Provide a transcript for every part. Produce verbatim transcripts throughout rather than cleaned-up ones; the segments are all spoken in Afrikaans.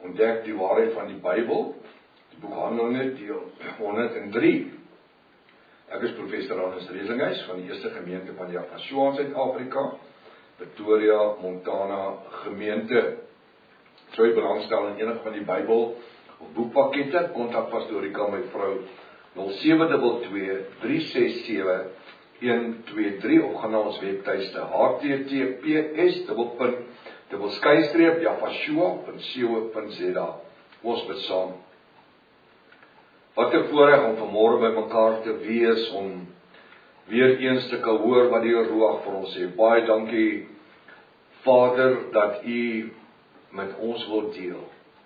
ontdek die waarheid van die Bybel, die boek Handelinge deel honderd en drie. Ek is professor Hannes Reslinghuis van die Eerste Gemeente van Yafashua in Suid-Afrika, Pretoria, Montana gemeente. Sou jy belangstel in enig van die Bybel of boekpakkette, kontak Pastorika my vrou nul sewe twee twee drie ses sewe een twee drie of gaan na ons webtuiste h t t p s dubbelpunt dubbel skynstreep yafashua punt co punt za. Ons bid saam. Wat 'n voorreg om vanmôre by mekaar te wees, om weer eens te kan hoor wat die Ruach vir ons sê. Baie dankie, Vader, dat U met ons wil deel.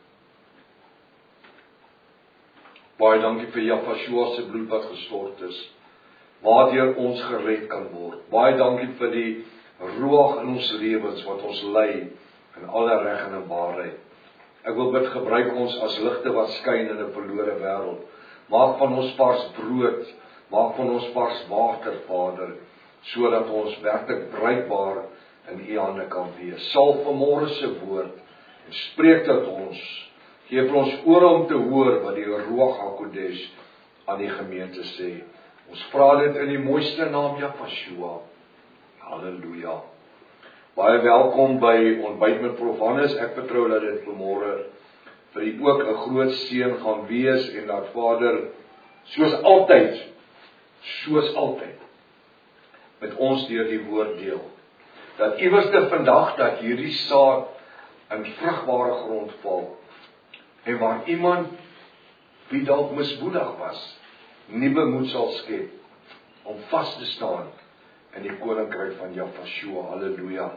Baie dankie vir Yafashua se bloed wat gestort is, waardeur ons gered kan word. Baie dankie vir die Ruach in ons lewens wat ons lei in alle reg en in waarheid. Ek wil bid, gebruik ons as ligte wat skyn in 'n verlore wêreld. Maak van ons vars brood, maak van ons vars water, Vader, sodat ons werklik bruikbaar in U hande kan wees. Sal vanmôre se woord en spreek tot ons. Gee vir ons ore om te hoor wat die Ruach HaKodesh aan die gemeente sê. Ons vra dit in die mooiste naam Yafashua. Halleluja. Baie welkom by Ontbyt met Prof Hannes. Ek vertrou dat dit vanmôre vir u ook 'n groot seën gaan wees en dat Vader soos altyd, soos altyd met ons deur die woord deel. Dat iewerste vandag dat hierdie saad in vrugbare grond val en waar iemand wie dalk mismoedig was, nuwe moed sal skep om vas te staan in die koninkryk van Yafashua. Halleluja.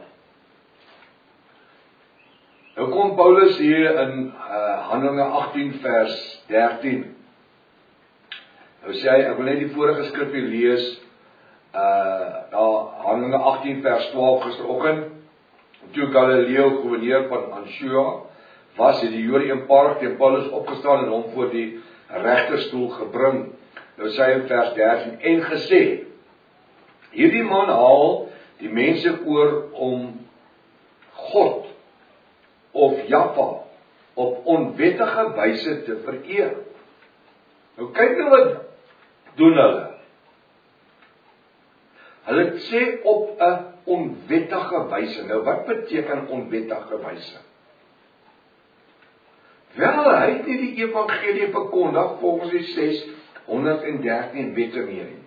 Nou kom Paulus hier in uh, Handelinge agttien vers dertien. Nou sê hy, ek wil net die vorige skrif hier lees, uh, daar Handelinge agttien vers twaalf gisteroggend, toe Galileo gouverneur van Antiua was, het die Jode eenparig teen Paulus opgestaan en hom voor die regterstoel gebring. Nou sê hy in vers dertien, en gesê, hierdie man haal die mense oor om God of Jaffa op onwettige wyse te vereer. Nou kyk nou wat doen hulle. Hulle sê op 'n onwettige wyse. Nou wat beteken onwettige wyse? Wel, hy het nie die evangelie verkondig volgens die ses honderd en dertien wette meer nie.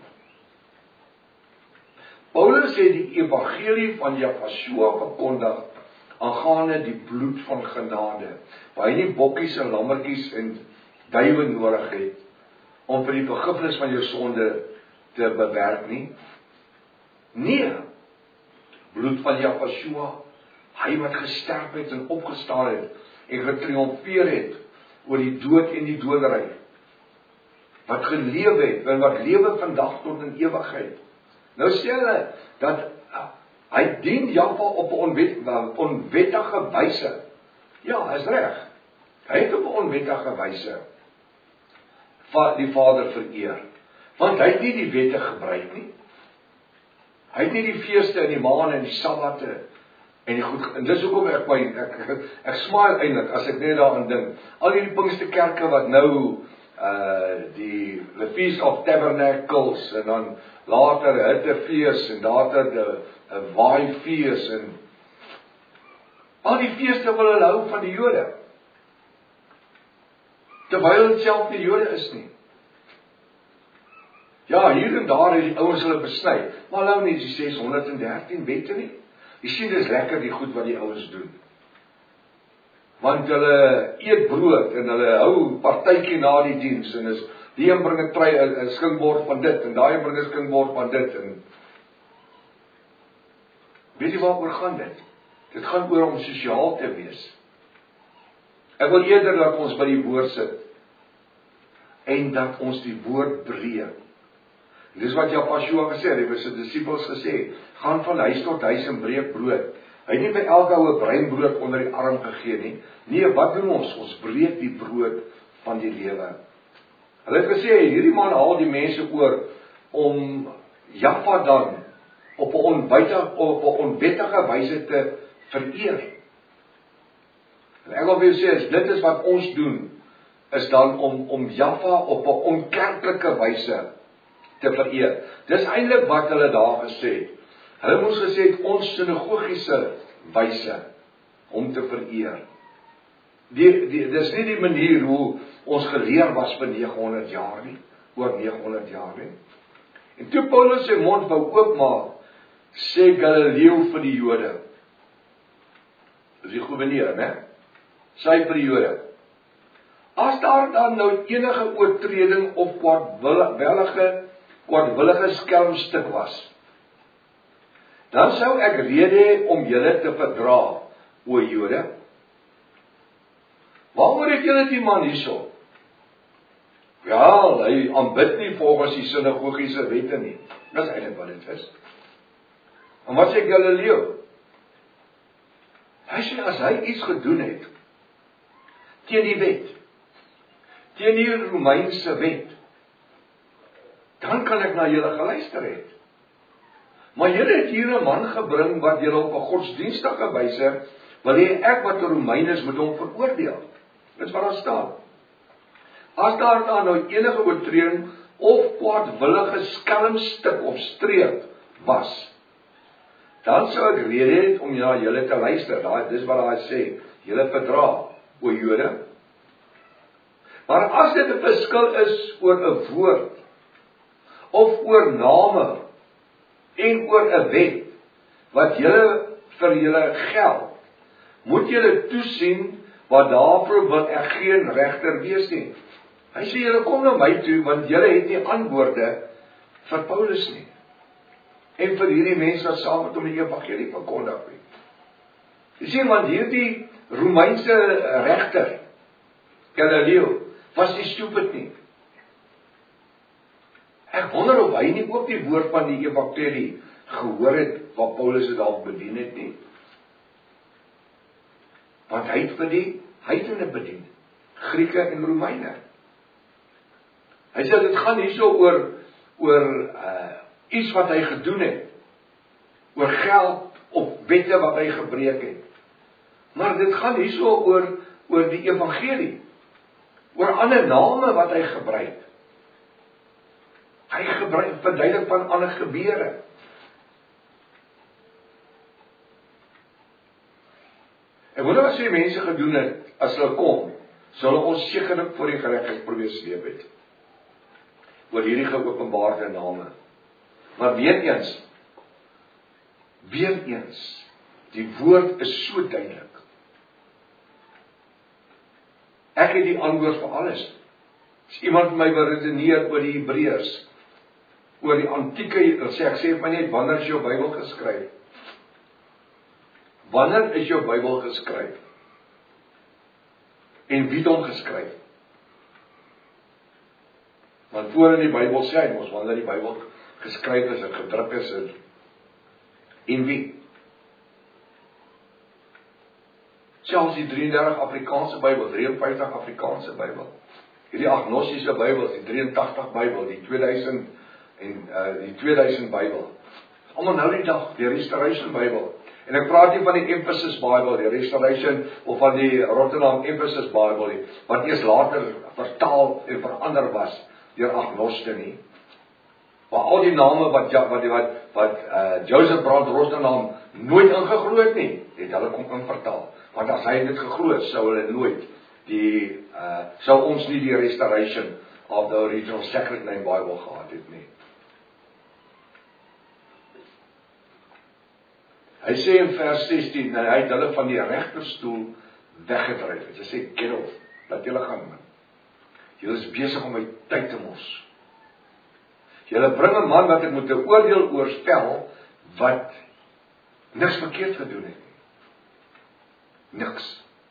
Paulus het die evangelie van Yafashua verkondig aangaande die bloed van genade, waar hy nie bokkies en lammetjies en duwe nodig het om vir die vergifnis van jou sonde te bewerk nie. Nee, bloed van Yafashua, hy wat gesterf het en opgestaan het en getriomfeer het oor die dood en die dodery, wat gelewe het en wat lewe vandag tot in ewigheid. Nou sê hulle dat hy dien Jaffa op 'n onwet, onwettige wyse. Ja, is reg. Hy het op 'n onwettige wyse die Vader vereer. Want hy het nie die wette gebruik nie. Hy het nie die feeste en die maande en die sabbate en die goed. En dis hoekom ek my ek, ek, ek smile eintlik as ek net daaraan dink. Al hierdie Pinksterkerke wat nou uh die the Feast of Tabernacles en dan later Hittefees en later die 'n waaifees en al die feeste wil hulle hou van die Jode. Terwyl dit self nie Jode is nie. Ja, hier en daar het die ouens hulle besny, maar hulle nie die ses honderd en dertien wette nie. Jy sien, dis lekker die goed wat die ouens doen. Want hulle eet brood en hulle hou partytjie na die diens en is die een bring 'n trei 'n skinkbord van dit en daai bring 'n skinkbord van dit en weet jy waaroor gaan dit? Dit gaan oor om sosiaal te wees. Ek wil eerder dat ons by die woord sit en dat ons die woord breek. Dis wat Yafashua gesê het, hy het sy disippels gesê, gaan van huis tot huis en breek brood. Hy het nie vir elke ou 'n breinbrood onder die arm gegee nie. Nee, wat doen ons? Ons breek die brood van die lewe. Hulle het gesê, hierdie man haal die mense oor om Jaffa dan op 'n onwettige op 'n onwettige wyse te vereer. En ek wil vir jou sê, as dit is wat ons doen, is dan om, om Jaffa op 'n onkerklike wyse te vereer. Dis eintlik wat hulle daar gesê het. Hulle moes gesê het, ons sinagogiese wyse om te vereer. Die, die, dis nie die manier hoe ons geleer was vir nege honderd jaar nie, oor nege honderd jaar nie. En toe Paulus sy mond wou oopmaak, sê Galileo vir die Jode, dis die gouverneur, né? Sy vir die Jode, as daar dan nou enige oortreding of kwaadwillige, kwaadwillige skelmstuk was, dan sou ek rede hê om julle te verdra, o Jode. Waaroor het julle die man hierso? Ja, hy aanbid nie volgens die sinagogiese wette nie. Dis eintlik wat dit is. En wat sê Galileo? Hy sê, as hy iets gedoen het, teen die wet, teen die Romeinse wet, dan kan ek na julle geluister het. Maar julle het hier 'n man gebring wat julle op 'n godsdienstige wyse wil hê ek wat 'n Romein is moet hom veroordeel. Dit is wat daar staan. As daar dan nou enige oortreding of kwaadwillige skelmstuk of streek was, dan sou ek rede hê om na julle te luister. Daai dis wat daar sê, julle verdra, o Jode. Maar as dit 'n verskil is oor 'n woord of oor name en oor 'n wet wat julle vir julle geld, moet julle toesien, wat daarvoor wil ek geen regter wees nie. Hy sê julle kom na my toe want julle het nie antwoorde vir Paulus nie. En vir hierdie mense wat saam met hom die evangelie verkondig het. Jy sien, want hierdie Romeinse regter, Galileo, was nie stupid nie. Ek wonder of hy nie ook die woord van die evangelie gehoor het wat Paulus het dalk bedien het nie. Want hy het vir die heidene bedien, Grieke en Romeine. Hy sê dit gaan hierso oor oor uh, iets wat hy gedoen het, oor geld of wette wat hy gebreek het. Maar dit gaan hierso oor oor die evangelie, oor ander name wat hy gebruik. Hy gebruik verduidelik van ander gebeure. En wat as jy mense gedoen het, as hulle kom, sal hulle ons sekerlik voor die geregtigheid probeer sleep het. Oor hierdie geopenbaarde name. Maar weer eens, weer eens, die woord is so duidelik. Ek het die antwoord vir alles. As iemand my wil redeneer oor die Hebreërs, oor die antieke, dan sê ek, sê my net, wanneer is jou Bybel geskryf? Wanneer is jou Bybel geskryf? En wie het hom geskryf? Want voor in die Bybel sê hy ons, wanneer die Bybel geskryf is en gedruk is, en, en wie? Selfs die drieëndertig Afrikaanse Bybel, vyf drie vyf Afrikaanse Bybel, hierdie agnostiese Bybel, die drie agt agt Bybel, die tweeduisend en uh, die tweeduisend Bybel, almal nou die dag, die Restoration Bybel. En ek praat nie van die Emphasis Bible, die Restoration, of van die Rotterdam Emphasis Bible nie, wat eers later vertaal en verander was deur agnoste nie. Maar al die name wat wat wat, wat uh, Joseph Brand Rosdenam nooit ingeglo het nie, het hulle kom invertaal. Want as hy dit geglo het, sou hulle nooit die uh, sou ons nie die Restoration of the Original Sacred Name Bible gehad het nie. Hy sê in vers sestien, nou, hy het hulle van die regterstoel weggedryf. Hy sê, get off, laat julle gaan, man. Julle is besig om my tyd te mos. Julle bring 'n man wat ek moet 'n oordeel oorspel, wat niks verkeerd gedoen het. Niks.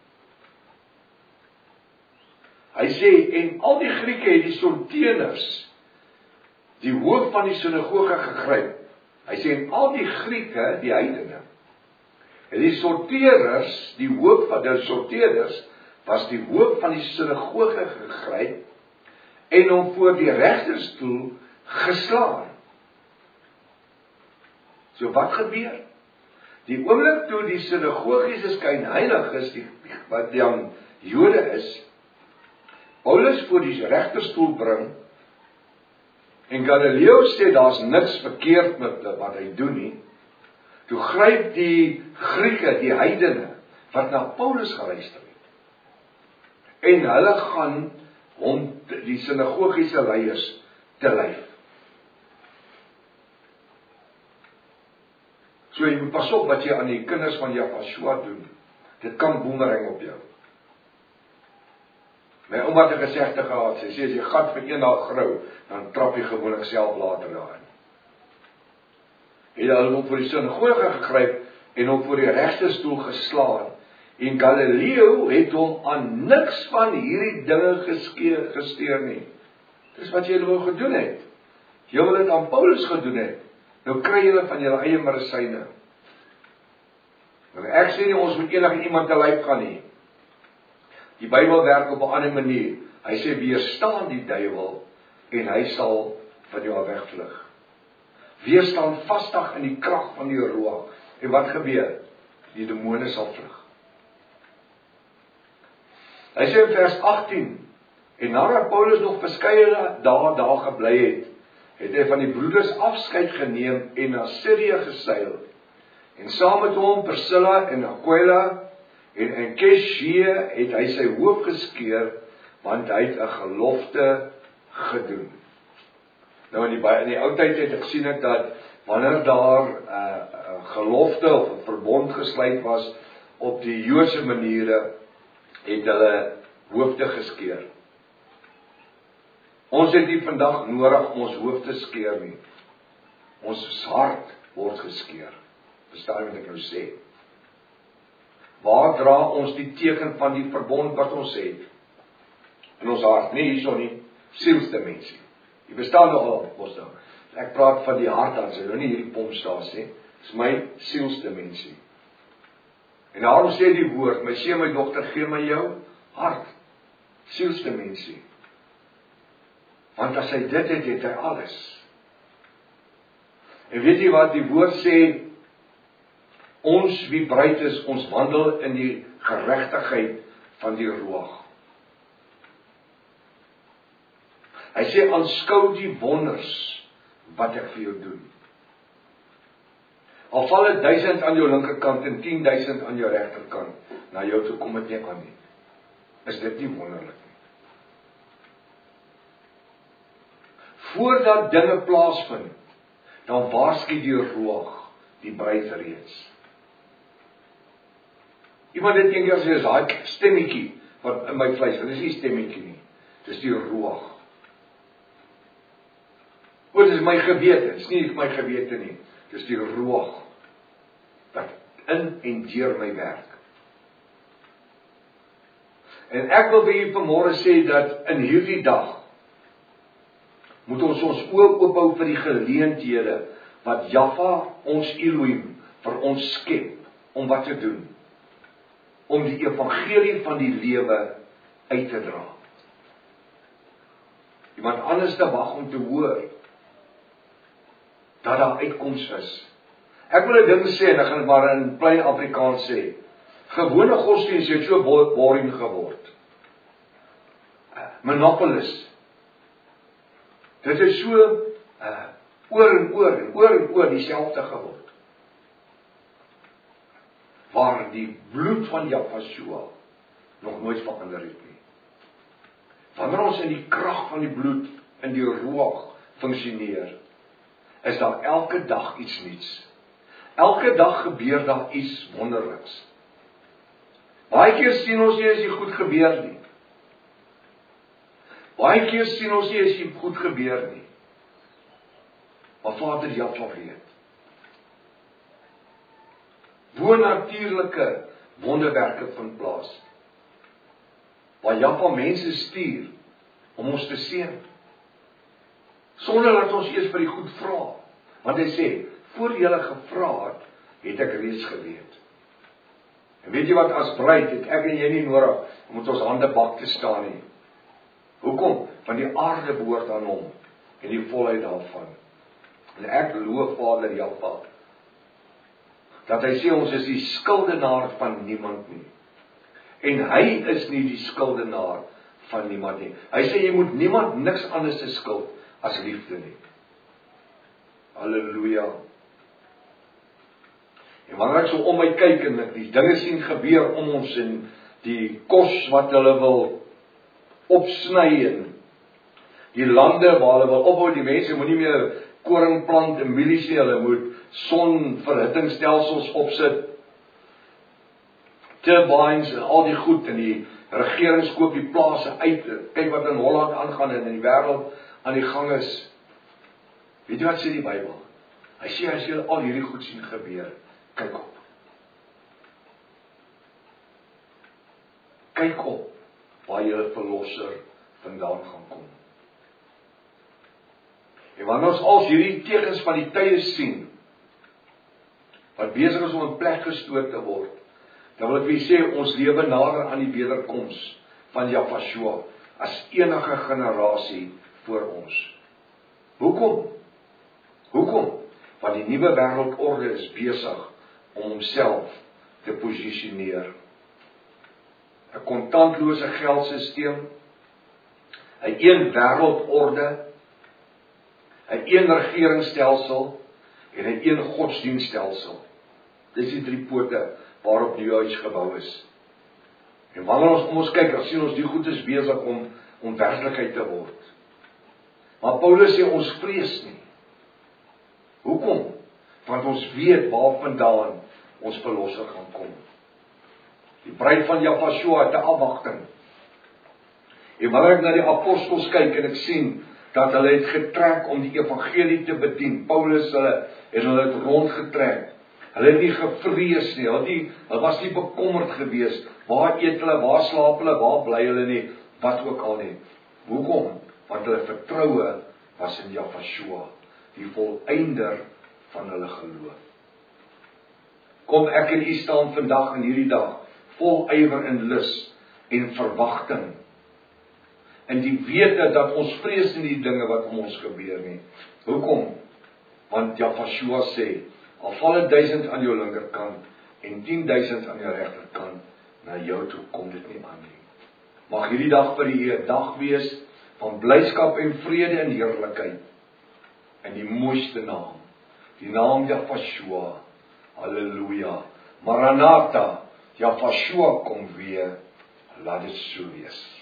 Hy sê, en al die Grieke het die Sorteners, die hoof van die sinagoge gegryp. Hy sê, en al die Grieke, die heidene, en die sorteerders, die hoof van die sorteerders, was die hoof van die sinagoge gegryp, en hom voor die regterstoel geslaan. So wat gebeur? Die oomblik toe die sinagogiese skynheiliges, die wat dan Jode is, Paulus voor die regterstoel bring, en Galileo sê, daar's niks verkeerd met wat hy doen nie, toe gryp die Grieke, die heidene, wat na Paulus geluister het, en hulle gaan hom, die sinagogiese leiers, te lyf. So jy moet pas op wat jy aan die kinders van Jafashua doen. Dit kan boemerang op jou. My ouma het 'n gesegde gehad, sy sê as jy gat vir een dag grou, dan trap jy gewoonlik self later daarin. Het hulle hom voor die sinagoge gegryp en hom voor die regterstoel geslaan. En Galileo het hom aan niks van hierdie dinge geskeer, gesteer nie. Dis wat jy wou gedoen het. Jy wil dit aan Paulus gedoen het. Nou kry julle van julle eie medisyne. Nou ek sê nie ons moet enige iemand te lyf gaan nie. Die Bybel werk op 'n ander manier. Hy sê weerstaan die duiwel en hy sal van jou wegvlug. Weerstaan vastig in die krag van die Ruach. En wat gebeur? Die demone sal vlug. Hy sê in vers agttien, en nadat Paulus nog verskeie dae daar gebly het, het hy van die broeders afskeid geneem en na Sirië geseil. En saam met hom Priscilla en Aquila en in Keshie het hy sy hoof geskeer, want hy het 'n gelofte gedoen. Nou in die, in die ou tyd het ek gesien ek dat wanneer daar 'n uh, gelofte of 'n verbond gesluit was op die Joodse maniere, het hulle hoofde geskeer. Ons het nie vandag nodig om ons hoofd te skeer nie. Ons hart word geskeer. Verstaan wat ek nou sê? Waar dra ons die teken van die verbond wat ons het? In ons hart, nie hierso nie, sielsdimensie. Jy bestaan nogal, ons nou. Ek praat van die hart aan, sy nou nie hierdie pompstasie, dis my sielsdimensie. En daarom sê die woord, my seun, my dogter, gee my jou hart, sielsdimensie. Want as hy dit het, het hy alles. En weet jy wat die woord sê, ons wie bruid is, ons wandel in die geregtigheid van die Ruach. Hy sê, aanskou die wonders wat ek vir jou doen. Al val het duisend aan jou linkerkant en tien duisend aan jou regterkant, na jou toe kom het nie aan nie. Is dit nie wonderlik nie? Voordat dinge plaasvind, dan waarsku die Ruach die bruid reeds. Iemand het eendag gesê, is daai stemmetjie wat in my vleis, dit is nie stemmetjie nie, dit is die Ruach. O, dit is my gewete, dit is nie my gewete nie, dit is die Ruach, wat in en deur my werk. En ek wil vir julle vanmôre sê, dat in hierdie dag, moet ons ons oë oophou vir die geleenthede, wat Jahwe, ons Elohim, vir ons skep, om wat te doen? Om die evangelie van die lewe uit te dra. Iemand anders te wag om te hoor, dat daar uitkoms is. Ek wil 'n ding sê, en ek gaan maar in plain Afrikaans sê, gewone godsdienst het so boring geword. Monopolis. Dit is so uh, oor en oor en oor en oor dieselfde geword. Waar die bloed van Jahwe nog nooit verander het nie. Wanneer ons in die krag van die bloed, in die Ruach funksioneer, is daar elke dag iets nuuts. Elke dag gebeur daar iets wonderliks. Baie keer sien ons nie as dit goed gebeur nie. Baie keer sien ons nie as dit goed gebeur nie. Maar Vader Jahwe weet. Bonatuurlike wonderwerke vind plaas. Waar Jahwe mense stuur om ons te seën. Sonder dat ons eers vir die goed vra. Want hy sê, voor julle gevra het, het ek reeds geweet. En weet jy wat, as bruid het ek en jy nie nodig om met ons hande bak te staan nie. Hoekom? Want die aarde behoort aan hom en die volheid daarvan. En ek loof Vader Jahwe, dat hy sê ons is die skuldenaar van niemand nie. En hy is nie die skuldenaar van niemand nie. Hy sê jy moet niemand niks anders se skuld as liefde nie. Halleluja. En wanneer ek so om my kyk en ek die dinge sien gebeur om ons en die kos wat hulle wil opsny en die lande waar hulle wil opbou, die mense moet nie meer koring plant en mielies nie, hulle moet sonverhittingstelsels opsit, turbines en al die goed, en die regering koop die plase uit, kyk wat in Holland aangaan en in die wêreld aan die gang is. Weet jy wat sê die Bybel? Hy sê as jy al hierdie goed sien gebeur, kyk op. Kyk op waar jy verlosser vandaan gaan kom. En wanneer ons al hierdie tekens van die tye sien, wat besig is om in plek gestoot te word, dan wil ek vir sê, ons lewe nader aan die wederkoms van Jahweh as enige generasie voor ons. Hoekom? Hoekom? Want die nuwe wêreldorde is besig om homself te posisioneer. 'n Kontantlose geldstelsel, 'n een wêreldorde, 'n een regeringsstelsel en 'n een godsdienststelsel. Dis die drie pote waarop die huis gebou is. En wanneer ons om ons kyk, dan sien ons die goed is besig om om werklikheid te word. Maar Paulus sê ons vrees nie. Hoekom? Want ons weet waarvandaan ons verlosser gaan kom. Die bruid van Jahweh het 'n afwagting. En wanneer ek na die apostels kyk en ek sien dat hulle het getrek om die evangelie te bedien, Paulus hulle en hulle het rondgetrek. Hulle het nie gevrees nie, hulle, het nie, hulle was nie bekommerd gewees, waar eet hulle, waar slaap hulle, waar bly hulle nie, wat ook al nie. Hoekom? Want hulle vertroue was in Jahweh, die volëinder van hulle geloof. Kom ek en u staan vandag en hierdie dag, vol ywer en lus en verwagting. En die wete dat ons vrees nie die dinge wat om ons gebeur nie. Hoekom? Want Jahweh sê, al val 'n duisend aan jou linkerkant en tien duisend aan jou regterkant, na jou toe kom dit nie aan nie. Mag hierdie dag vir u 'n dag wees van blydskap en vrede en heerlikheid. In die mooiste naam, die naam Jahweh. Halleluja. Maranatha, Jahweh kom weer. Laat dit so wees.